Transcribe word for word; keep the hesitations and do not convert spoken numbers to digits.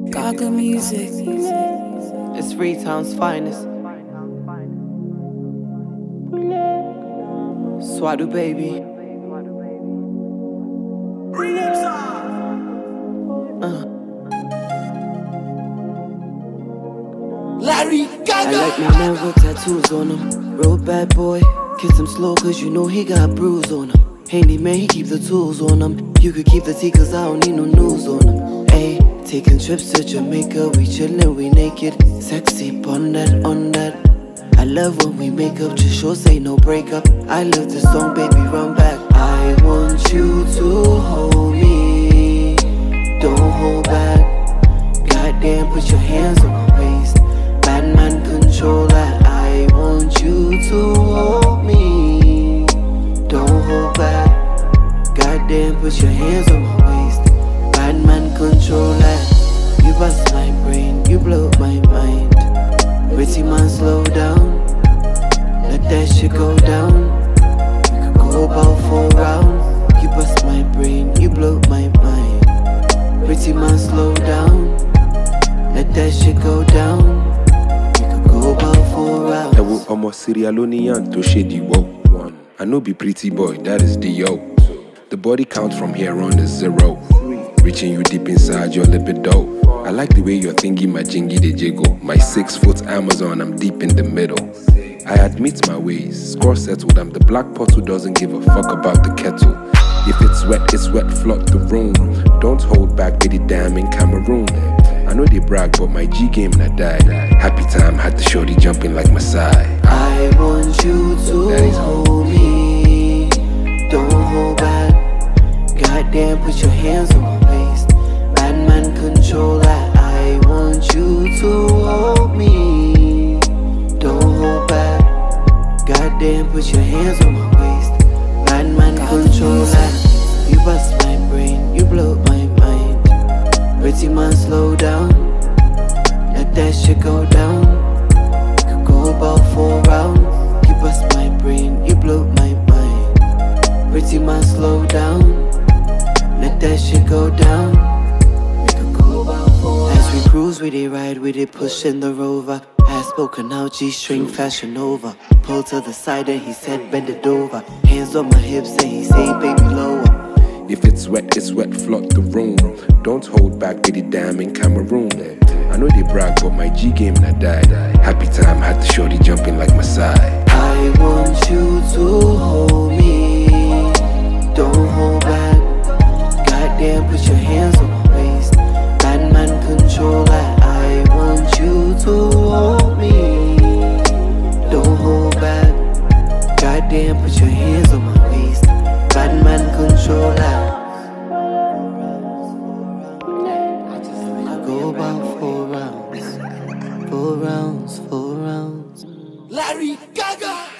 Gaga music. It's Freetown's finest. Swadu baby. Uh. Larry Gaga. I like my man with tattoos on him. Real bad boy. Kiss him slow cause you know he got bruise on him. Handy man, he keep the tools on him. You could keep the tea cause I don't need no news on him. Ayy, taking trips to Jamaica, we chillin', we naked. Sexy, on that, on that. I love when we make up, just sure say no breakup. I love this song, baby, run back. I want you to hold me, don't hold back. Goddamn, put your hands on my waist. Bad man controller. I want you to hold me, don't hold back. Goddamn, put your hands on my waist. Bad man controller. You bust my brain, you blow my mind. Pretty man, slow down. Let that shit go down. We could go about four rounds. You bust my brain, you blow my mind. Pretty man, slow down. Let that shit go down. We could go about four rounds. I will almost Sierra Leonean to shady whoa. I know be pretty boy, that is the yo. The body count from here on is zero. Reaching you deep inside your libido. I like the way you're thinking my jingy de jiggle. My six foot Amazon, I'm deep in the middle. I admit my ways, score settled. I'm the black pot who doesn't give a fuck about the kettle. If it's wet, it's wet, flood the room. Don't hold back, get it damn in Cameroon. I know they brag, but my G game and I died. Happy time, had the shorty jumping like Masai. I want you to hold me, don't hold back. Goddamn, put your hands on my waist. Bad man controller. I want you to hold me, don't hold back. Goddamn, put your hands on my waist. Bad man controller. You bust my brain, you blow my mind. Pretty man, slow down. Let that shit go down. We could go about four rounds. You bust my brain, you blow my mind. Pretty man, slow down. Let that shit go down. We could go about four rounds. As we cruise, we dey ride, we dey push in the Rover. Has spoken out, G-string fashion over. Pull to the side and he said bend it over. Hands on my hips and he say baby lower. If it's wet, it's wet, flood the room. Don't hold back, get it damn in Cameroon. I know they brag, but my G game and I died. Happy time, had the shorty jumping like Masai. I want you to hold me, don't hold back. Goddamn, put your hands on my waist. Bad man controller. I want you to hold me, don't hold back. Goddamn, put your hands on my waist. Bad man controller. I go about four rounds, four rounds, four rounds. Larry Gaga.